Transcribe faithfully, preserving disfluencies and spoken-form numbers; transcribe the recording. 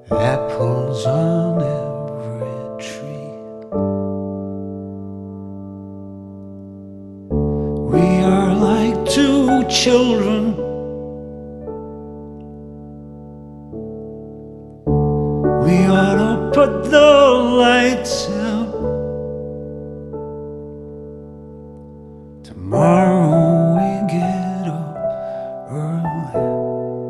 apples on every tree. We are like two children, we ought to put the lights out tomorrow.